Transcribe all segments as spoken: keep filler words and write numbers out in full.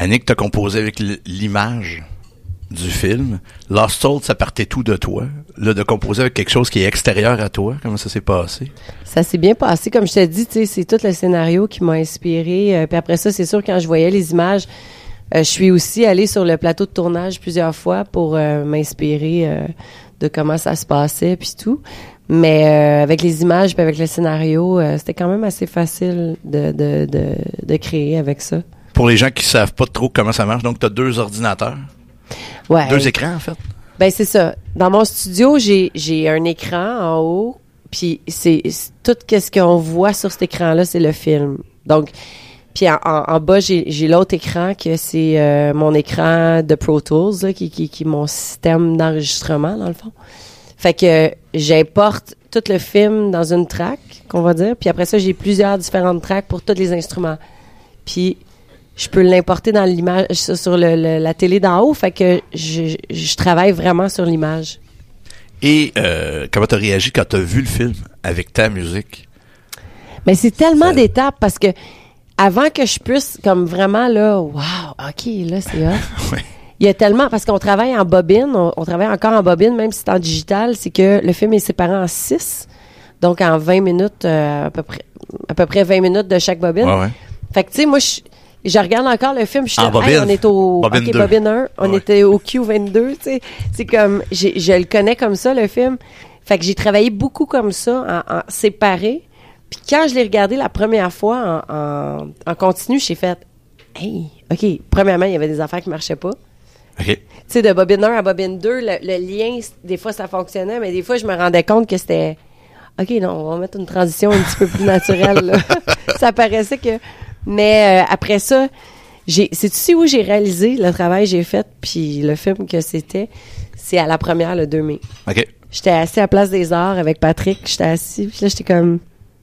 Annick, t'as composé avec l'image du film. Lost Souls, ça partait tout de toi. Là, de composer avec quelque chose qui est extérieur à toi, comment ça s'est passé? Ça s'est bien passé. Comme je t'ai dit, tu sais, c'est tout le scénario qui m'a inspiré. Euh, puis après ça, c'est sûr, quand je voyais les images, euh, je suis aussi allée sur le plateau de tournage plusieurs fois pour euh, m'inspirer euh, de comment ça se passait, puis tout. Mais euh, avec les images puis avec le scénario, euh, c'était quand même assez facile de, de, de, de créer avec ça. Pour les gens qui savent pas trop comment ça marche, donc tu as deux ordinateurs. Ouais. Deux écrans, en fait. Ben c'est ça. Dans mon studio, j'ai j'ai un écran en haut, puis c'est, c'est tout ce qu'on voit sur cet écran-là, c'est le film. Donc, puis en, en, en bas, j'ai j'ai l'autre écran que c'est euh, mon écran de Pro Tools, là, qui, qui qui est mon système d'enregistrement dans le fond. Fait que j'importe tout le film dans une track, qu'on va dire, puis après ça, j'ai plusieurs différentes tracks pour tous les instruments. Puis je peux l'importer dans l'image, sur le, le, la télé d'en haut, fait que je, je travaille vraiment sur l'image. Et euh, comment t'as réagi quand t'as vu le film avec ta musique? Mais c'est tellement Ça... d'étapes parce que avant que je puisse, comme vraiment là, wow, ok, là c'est hot. Ouais. Il y a tellement, parce qu'on travaille en bobine, on, on travaille encore en bobine, même si c'est en digital, c'est que le film est séparé en six, donc en vingt minutes, euh, à peu près, à peu près vingt minutes de chaque bobine. Ouais, ouais. Fait que tu sais, moi, je, je regarde encore le film, je suis en là, hey, on est au, bobine ok, deux. bobine un, on Ouais. était au Q vingt-deux, tu sais. C'est comme, j'ai, je le connais comme ça, le film. Fait que j'ai travaillé beaucoup comme ça, en, en séparé. Puis quand je l'ai regardé la première fois en, en, en continu, j'ai fait, hey, ok, premièrement, il y avait des affaires qui marchaient pas. OK. Tu sais, de bobine un à bobine deux, le, le lien, des fois, ça fonctionnait, mais des fois, je me rendais compte que c'était, OK, non, on va mettre une transition un petit peu plus naturelle, là. Ça paraissait que... Mais euh, après ça, j'ai, c'est-tu où j'ai réalisé le travail que j'ai fait, puis le film que c'était, c'est à la première, le deux mai. OK. J'étais assis à Place des Arts avec Patrick, j'étais assis, puis là, j'étais comme...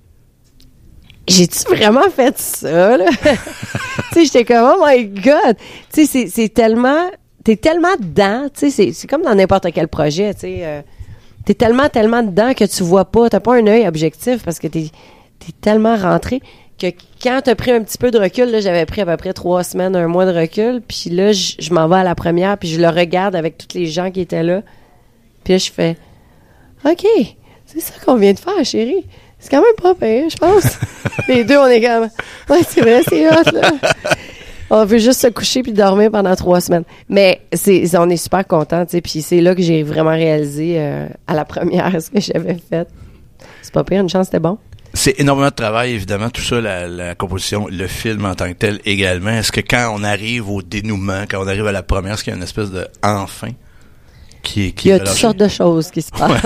J'ai-tu vraiment fait ça, là? Tu sais, j'étais comme, oh my God! Tu sais, c'est, c'est tellement... T'es tellement dedans, tu sais, c'est, c'est comme dans n'importe quel projet, tu sais. Euh, t'es tellement, tellement dedans que tu vois pas, t'as pas un œil objectif parce que t'es, t'es tellement rentré que quand t'as pris un petit peu de recul, là, j'avais pris à peu près trois semaines, un mois de recul, puis là, je, je m'en vais à la première, puis je le regarde avec tous les gens qui étaient là, puis là, je fais, OK, c'est ça qu'on vient de faire, chérie. C'est quand même pas pire, je pense. Les deux, on est comme, ouais, c'est vrai, c'est hot, là. On veut juste se coucher puis dormir pendant trois semaines. Mais c'est, on est super contents, tu sais. Puis c'est là que j'ai vraiment réalisé euh, à la première ce que j'avais fait. C'est pas pire, une chance, c'était bon. C'est énormément de travail, évidemment, tout ça, la, la composition, le film en tant que tel également. Est-ce que quand on arrive au dénouement, quand on arrive à la première, est-ce qu'il y a une espèce de enfin qui est qui Il y a est toutes relâché? sortes de choses qui se passent.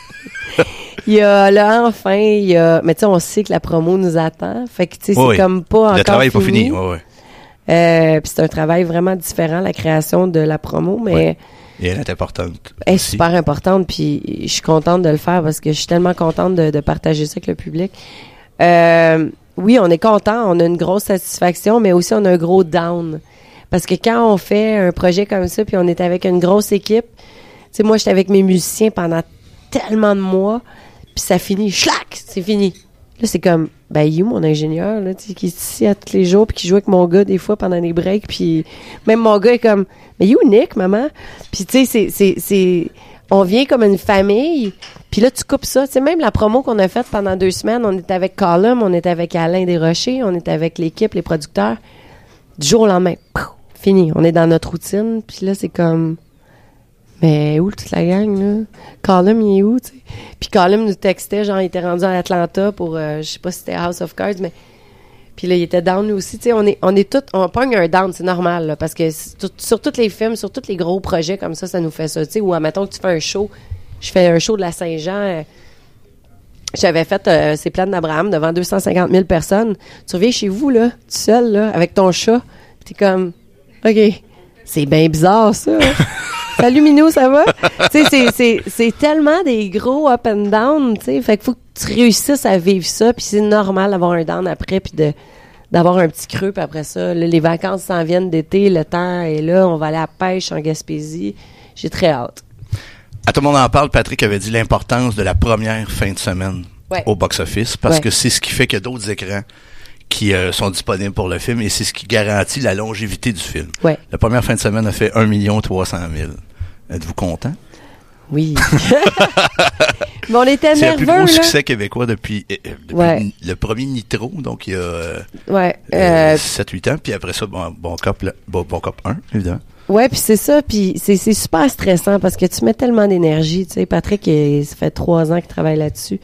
Il y a le enfin, il y a... Mais tu sais, on sait que la promo nous attend. Fait que, tu sais, Oui, c'est comme pas encore le travail n'est pas fini. fini. Ouais, ouais. Euh, puis c'est un travail vraiment différent, la création de la promo, mais... Ouais. Et elle est importante. Elle est aussi. super importante, puis je suis contente de le faire parce que je suis tellement contente de, de partager ça avec le public. Euh, oui, on est content, on a une grosse satisfaction, mais aussi on a un gros down. Parce que quand on fait un projet comme ça, puis on est avec une grosse équipe, tu sais, moi, j'étais avec mes musiciens pendant tellement de mois, puis ça finit, schlac, c'est fini. Là, c'est comme, ben, you, mon ingénieur, là, tu sais, qui est ici à tous les jours, puis qui joue avec mon gars des fois pendant les breaks, puis même mon gars est comme, mais you, Nick, maman? Puis, tu sais, c'est, c'est, c'est, on vient comme une famille, puis là, tu coupes ça. Tu sais, même la promo qu'on a faite pendant deux semaines, on était avec Colum, on était avec Alain Desrochers, on était avec l'équipe, les producteurs. Du jour au lendemain, pouf, fini. On est dans notre routine, puis là, c'est comme... Mais où toute la gang, là? Colum, il est où, tu sais? Puis Colum nous textait, genre, il était rendu à Atlanta pour, euh, je sais pas si c'était House of Cards, mais... Puis là, il était down, nous aussi, tu sais, on est, on est tous... On pogne un down, c'est normal, là, parce que tout, sur tous les films, sur tous les gros projets comme ça, ça nous fait ça, tu sais, ou admettons que tu fais un show, je fais un show de la Saint-Jean, euh, j'avais fait euh, ces plans d'Abraham devant deux cent cinquante mille personnes. Tu reviens chez vous, là, tout seul, là, avec ton chat, pis t'es comme, OK, c'est bien bizarre, ça. Salut Minou, ça va? Tu sais, c'est, c'est, c'est tellement des gros up and down, tu sais. Fait qu'il faut que tu réussisses à vivre ça, puis c'est normal d'avoir un down après, puis de, d'avoir un petit creux, puis après ça, là, les vacances s'en viennent d'été, le temps est là, on va aller à la pêche en Gaspésie. J'ai très hâte. À tout le monde en parle, Patrick avait dit l'importance de la première fin de semaine Ouais. au box-office, parce Ouais. que c'est ce qui fait qu'il y a d'autres écrans qui euh, sont disponibles pour le film et c'est ce qui garantit la longévité du film. Ouais. La première fin de semaine a fait un million trois cent mille. Êtes-vous content? Oui. Mais on était c'est nerveux, le plus gros là. succès québécois depuis, euh, depuis ouais. le premier Nitro, donc il y a euh, ouais, euh, euh, sept huit ans, puis après ça, bon, bon, Cop, là, bon, bon Cop un, évidemment. Ouais, puis c'est ça, puis c'est, c'est super stressant parce que tu mets tellement d'énergie. Tu sais, Patrick, il, ça fait trois ans qu'il travaille là-dessus.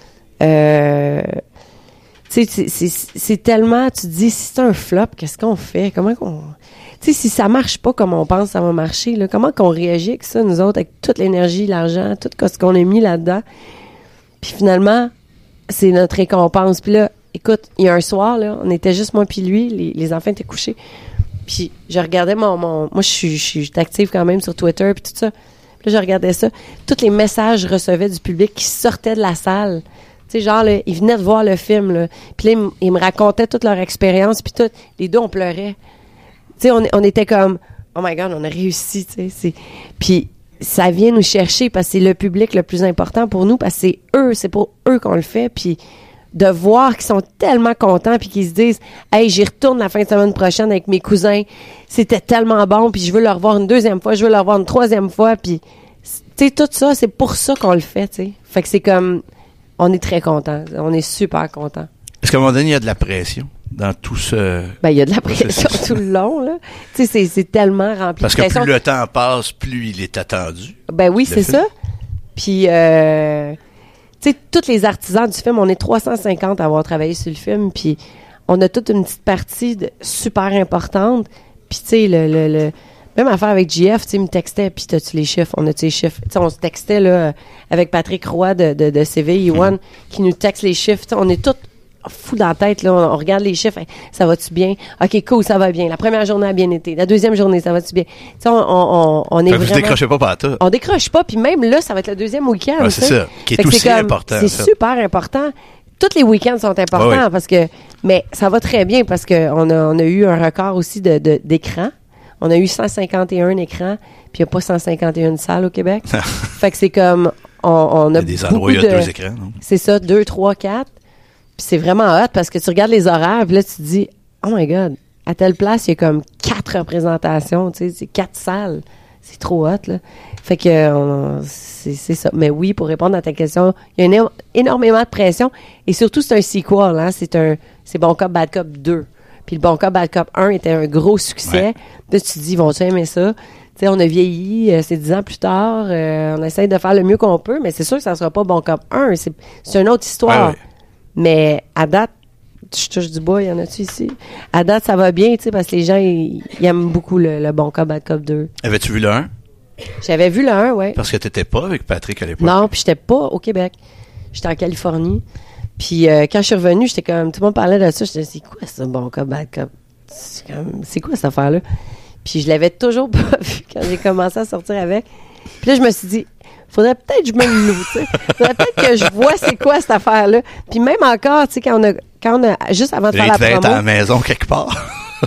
Euh, tu sais, c'est, c'est, c'est tellement, tu te dis, si c'est un flop, qu'est-ce qu'on fait? Comment qu'on... Tu sais, si ça marche pas comme on pense que ça va marcher, là, comment qu'on réagit avec ça, nous autres, avec toute l'énergie, l'argent, tout ce qu'on a mis là-dedans? Puis finalement, c'est notre récompense. Puis là, écoute, il y a un soir, là, on était juste moi puis lui, les, les enfants étaient couchés. Puis je regardais mon... mon moi, je suis, je suis active quand même sur Twitter puis tout ça. Puis là, je regardais ça. Tous les messages que je recevais du public qui sortaient de la salle. Tu sais, genre, là, ils venaient de voir le film, là. Puis là, ils, m- ils me racontaient toute leur expérience. Puis tout, les deux, on pleurait. Tu sais, on, on était comme... Oh my God, on a réussi, tu sais. C'est... Puis ça vient nous chercher parce que c'est le public le plus important pour nous parce que c'est eux, c'est pour eux qu'on le fait. Puis de voir qu'ils sont tellement contents puis qu'ils se disent « Hey, j'y retourne la fin de semaine prochaine avec mes cousins. C'était tellement bon, puis je veux le revoir une deuxième fois, je veux le revoir une troisième fois. » Puis, tu sais, tout ça, c'est pour ça qu'on le fait, tu sais. Fait que c'est comme... On est très contents. On est super contents. Est-ce qu'à un moment donné, il y a de la pression dans tout ce... Ben, il y a de la pression tout le long, là. Tu sais, c'est, c'est tellement rempli Parce de pression. que plus le temps passe, plus il est attendu. Ben oui, c'est film. ça. Puis, euh, tu sais, tous les artisans du film, on est trois cent cinquante à avoir travaillé sur le film, puis on a toute une petite partie de, super importante. Puis, tu sais, le, le, le, même affaire avec J F, tu sais, il me textait, puis t'as-tu les chiffres? On a-tu les chiffres? Tu sais, on se textait, là, avec Patrick Roy de, de, de C V I un, mm-hmm. qui nous texte les chiffres. Tu sais, on est tous fous dans la tête, là. On, on regarde les chiffres. Hey, ça va-tu bien? OK, cool, ça va bien. La première journée a bien été. La deuxième journée, ça va-tu bien? Tu sais, on, on, on est Vous vraiment... décrochez pas par tout. On décroche pas, puis même là, ça va être le deuxième week-end. Ah, c'est ça, qui est fait aussi c'est comme, important. C'est ça. super important. Tous les week-ends sont importants ah, oui. parce que... Mais ça va très bien parce qu'on a, on a eu un record aussi de, de, d'écran. On a eu cent cinquante et un écrans, puis il n'y a pas cent cinquante et une salles au Québec. Fait que c'est comme... On, on a il y a des beaucoup endroits où il y a de, deux écrans. Non? C'est ça, deux, trois, quatre. Puis c'est vraiment hot parce que tu regardes les horaires, puis là, tu te dis, oh my God, à telle place, il y a comme quatre représentations, tu sais, c'est quatre salles. C'est trop hot, là. Fait que on, c'est, c'est ça. Mais oui, pour répondre à ta question, il y a une, énormément de pression. Et surtout, c'est un sequel, hein. C'est un, c'est Bon Cop, Bad Cop deux. Puis le Bon Cop, Bad Cop un était un gros succès. Ouais. Là, tu te dis, vont-tu aimer ça? Tu sais, on a vieilli, euh, c'est dix ans plus tard. Euh, on essaie de faire le mieux qu'on peut, mais c'est sûr que ça ne sera pas Bon Cop un. C'est, c'est une autre histoire. Ouais, ouais. Mais à date, je touche du bois, il y en a-tu ici? À date, ça va bien, tu sais, parce que les gens, ils, ils aiment beaucoup le, le Bon Cop, Bad Cop deux. Avais-tu vu le un? J'avais vu le un, ouais. Parce que t'étais pas avec Patrick à l'époque. Non, puis j'étais pas au Québec. J'étais en Californie. Puis euh, quand je suis revenue, j'étais comme... Tout le monde parlait de ça. J'étais, c'est quoi ça, Bon Cop, Bad Cop? C'est, comme, c'est quoi cette affaire-là? Puis je l'avais toujours pas vu quand j'ai commencé à sortir avec. Puis là, je me suis dit... Faudrait peut-être que je me le loue, tu sais. Faudrait peut-être que je vois c'est quoi cette affaire-là. Puis même encore, tu sais, quand on a, quand on a, juste avant de Là, faire la devait promo. être à la maison quelque part.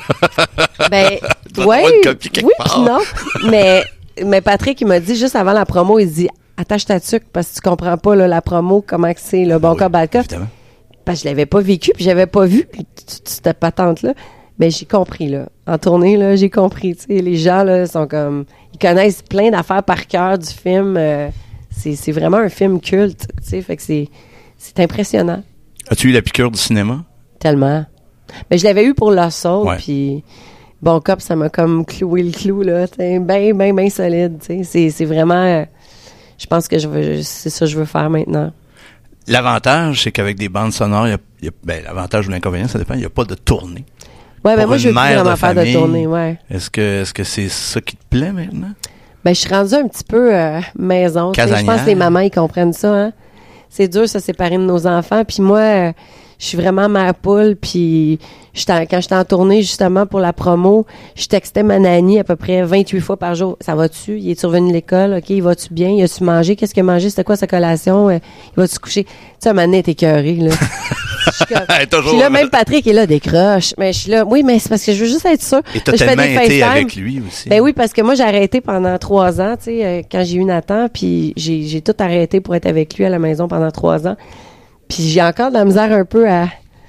Ben, ouais. Oui, puis non. Mais, mais Patrick, il m'a dit juste avant la promo, il dit, attache ta tuque parce que tu comprends pas, là, la promo, comment que c'est, le Bon oui, Cop, Bad Cop. Évidemment. Parce que je l'avais pas vécu, puis j'avais pas vu cette patente-là. Ben, j'ai compris, là. En tournée, là, j'ai compris, tu sais. Les gens, là, sont comme, ils connaissent plein d'affaires par cœur du film. Euh, c'est, c'est vraiment un film culte, tu sais. Fait que c'est, c'est impressionnant. As-tu eu la piqûre du cinéma? Tellement. Mais je l'avais eu pour Lost Soul, Ouais. puis Bon Cop, ça m'a comme cloué le clou, là. C'est bien, bien, bien solide, tu sais. C'est, c'est vraiment, euh, je pense que je veux, c'est ça que je veux faire maintenant. L'avantage, c'est qu'avec des bandes sonores, il y a, il y a, ben, l'avantage ou l'inconvénient, ça dépend, il n'y a pas de tournée. Ouais, ben Pour moi, je veux une plus mère vraiment de faire de famille, tournée, ouais. Est-ce que, est-ce que c'est ça qui te plaît maintenant? Ben, je suis rendue un petit peu euh, maison. tu sais. Je pense que les mamans, ils comprennent ça, hein. C'est dur, se séparer de nos enfants. Puis moi, euh, je suis vraiment mère poule. Puis j'étais en- quand j'étais en tournée, justement, pour la promo, je textais ma nanny à peu près vingt-huit fois par jour. Ça va-tu? Il est-tu revenu de l'école? OK, il va-tu bien? Il a-tu mangé? Qu'est-ce qu'il a mangé? C'était quoi sa collation? Euh, il va-tu se coucher? Tu sais, un moment donné, t'es écœurée, là. Je suis comme- Elle est toujours Puis là, là. même Patrick est là, décroche. Mais je suis là, oui, mais c'est parce que je veux juste être sûre. Et t'as Là, je fais tellement des été FaceTime. avec lui aussi. Ben oui, parce que moi, j'ai arrêté pendant trois ans, tu sais, euh, quand j'ai eu Nathan, puis j'ai, j'ai tout arrêté pour être avec lui à la maison pendant trois ans. Puis j'ai encore de la misère un peu à,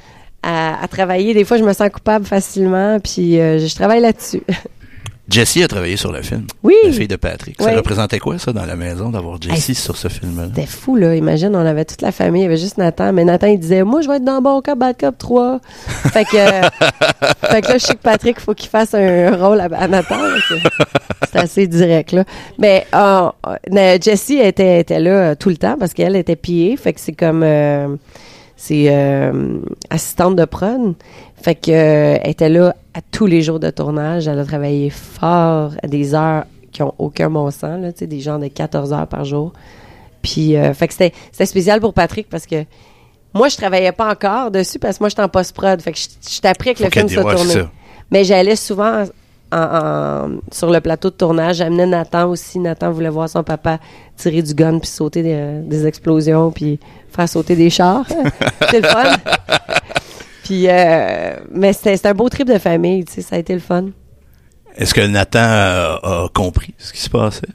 à, à travailler. Des fois, je me sens coupable facilement, puis euh, je travaille là-dessus. Jessie a travaillé sur le film. Oui. La fille de Patrick. Ça oui. représentait quoi, ça, dans la maison, d'avoir Jessie hey, sur ce film-là? C'était fou, là. Imagine, on avait toute la famille. Il y avait juste Nathan. Mais Nathan, il disait, moi, je vais être dans Bon Cop, Bad Cop trois. fait que, euh, fait que là, je sais que Patrick, il faut qu'il fasse un, un rôle à, à Nathan. Là, c'est, c'est assez direct, là. Mais, euh, euh, Jessie était, était là euh, tout le temps parce qu'elle était pillée. Fait que c'est comme, euh, c'est euh, assistante de prod. Fait que euh, elle était là à tous les jours de tournage. Elle a travaillé fort à des heures qui ont aucun bon sens, là, tu sais, des gens de quatorze heures par jour. Puis, euh, fait que c'était, c'était spécial pour Patrick parce que moi, je travaillais pas encore dessus parce que moi, j'étais en post-prod. Fait que je, je t'appris que le film soit ouais, tourné. Mais j'allais souvent en, en, sur le plateau de tournage. J'amenais Nathan aussi. Nathan voulait voir son papa tirer du gun puis sauter des, des explosions puis faire sauter des chars. C'est le fun. Puis, euh, mais c'était, c'était un beau trip de famille, tu sais, ça a été le fun. Est-ce que Nathan a, a compris ce qui se passait?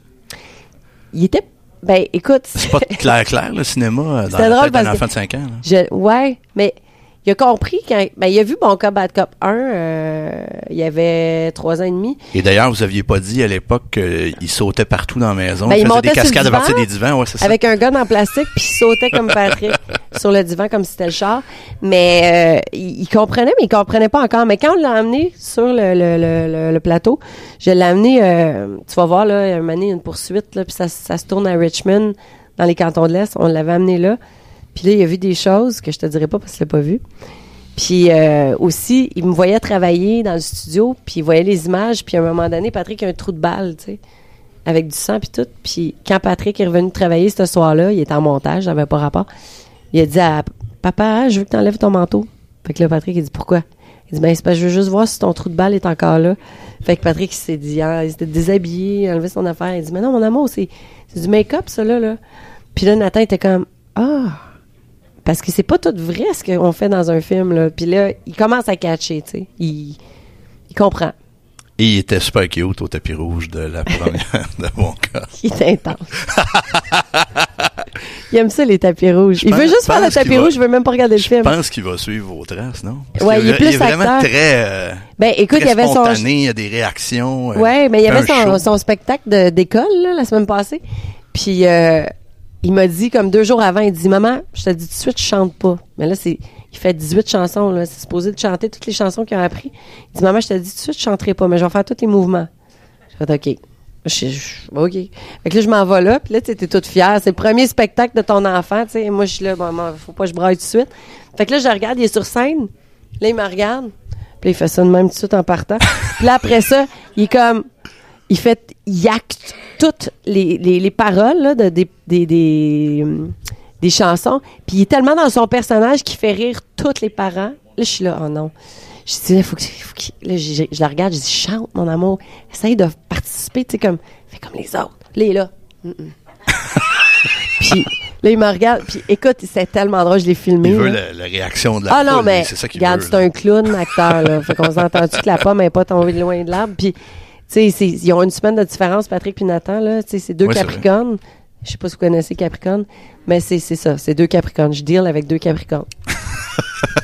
Il était, ben, écoute. C'est pas clair, clair, le cinéma, dans la tête d'un enfant de cinq ans, là. Je, ouais, mais il a compris quand, ben, il a vu Bon Cop, Bad Cop un, euh, il y avait trois ans et demi. Et d'ailleurs, vous aviez pas dit à l'époque qu'il sautait partout dans la maison. Ben, il, il faisait montait des cascades sur le à partir divan, des divans, ouais, c'est ça. Avec un gun en plastique, puis il sautait comme Patrick sur le divan comme si c'était le char. Mais euh, il, il comprenait, mais il comprenait pas encore. Mais quand on l'a amené sur le, le, le, le, le plateau, je l'ai amené, euh, tu vas voir, là, un moment donné, une poursuite, là, puis ça, ça se tourne à Richmond, dans les cantons de l'Est. On l'avait amené là. Puis là, il a vu des choses que je te dirais pas parce qu'il l'a pas vu. Puis euh, aussi, il me voyait travailler dans le studio, puis il voyait les images, puis à un moment donné, Patrick a un trou de balle, tu sais, avec du sang puis tout. Puis quand Patrick est revenu travailler ce soir-là, il était en montage, ça n'avait pas rapport. Il a dit à papa, je veux que tu enlèves ton manteau. Fait que là, Patrick, il dit pourquoi? Il dit ben c'est parce que je veux juste voir si ton trou de balle est encore là. Fait que Patrick, il s'est dit, ah, il s'était déshabillé, il a enlevé son affaire. Il dit mais non, mon amour, c'est, c'est du make-up, ça là, là. Puis là, Nathan était comme ah. Parce que c'est pas tout vrai ce qu'on fait dans un film, là. Puis là, il commence à catcher, tu sais. Il, il comprend. Et il était super cute au tapis rouge de la première de Bon Cop. Il est intense. Il aime ça, les tapis rouges. Je il pense, veut juste faire le tapis rouge, il veut même pas regarder le film. Je pense qu'il va suivre vos traces, non? Parce ouais, il, il est plus il est vraiment acteur. très, euh, ben, écoute, très il y avait spontané, son... il y a des réactions. Ouais, mais il y avait son, show. son spectacle de, d'école, là, la semaine passée. Puis, euh, il m'a dit, comme deux jours avant, il dit, maman, je te dis tout de suite, je chante pas. Mais là, c'est, il fait dix-huit chansons, là. C'est supposé de chanter toutes les chansons qu'il a appris. Il dit, maman, je te dis tout de suite, je chanterai pas, mais je vais faire tous les mouvements. Je fais, OK. Je, je, OK. Fait que là, je m'en vais là, puis là, tu sais, t'es toute fière. C'est le premier spectacle de ton enfant, tu sais. Moi, je suis là, bon, bon, faut pas que je braille tout de suite. Fait que là, je le regarde, il est sur scène. Là, il me regarde. Puis là, il fait ça de même tout de suite en partant. Puis là, après ça, il est comme, il fait, il acte toutes les, les, les paroles, là, de, des, des, des, des chansons. Puis il est tellement dans son personnage qu'il fait rire tous les parents. Là, je suis là, oh non. Je dis, là, faut que, faut que, là, je, je, je la regarde, je dis, chante, mon amour. Essaye de participer, tu sais, comme, fais comme les autres. Là, il est là. Puis, là, il me regarde. Puis, écoute, c'est tellement drôle, je l'ai filmé. Il veut la, la réaction de la Ah non, poule, mais, c'est ça qu'il regarde, veut, c'est là. Un clown, acteur, là. Fait qu'on s'entend-tu que la pomme n'est pas tombée loin de l'arbre. Puis, tu sais, c'est, ils ont une semaine de différence, Patrick et Nathan, là. Tu sais, c'est deux ouais, Capricornes. Je sais pas si vous connaissez Capricorne, mais c'est, c'est ça. C'est deux Capricornes. Je deal avec deux Capricornes.